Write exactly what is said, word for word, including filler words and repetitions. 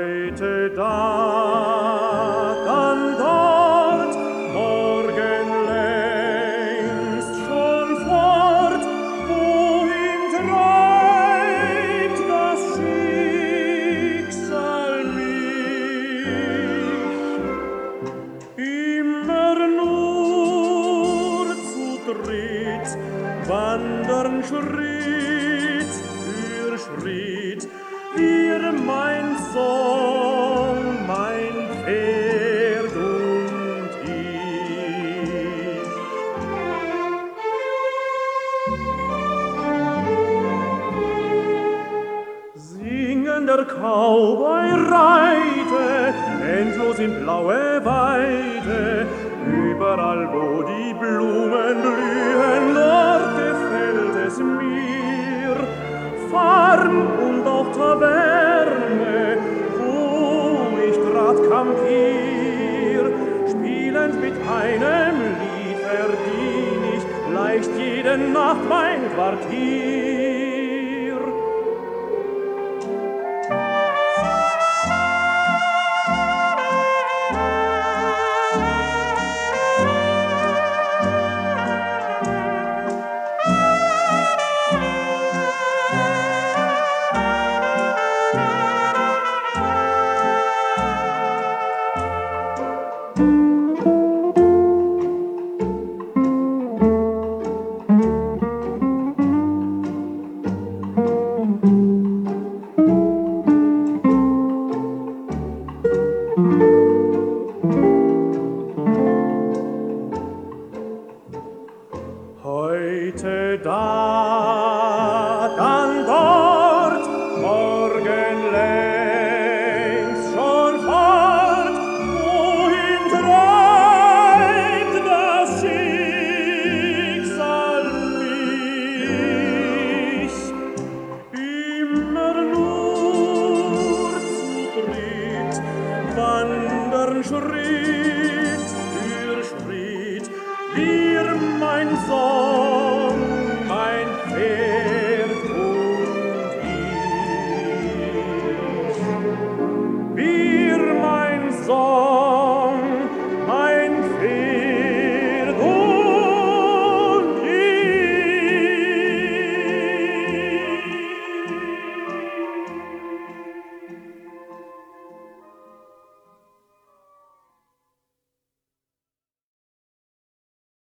Heute da, dann dort, morgen längst schon fort, wohin treibt das Schicksal mich? Immer nur zu dritt, wandern Schritt für Schritt, wir mein Sohn, mein Pferd und ich. Singender Cowboy reite, endlos in blaue Weide, überall wo die Blumen blühen, dort gefällt es mir. Farm und auch Taverne, wo ich grad kampier, spielend mit einem Lied verdien ich leicht jede Nacht mein Quartier.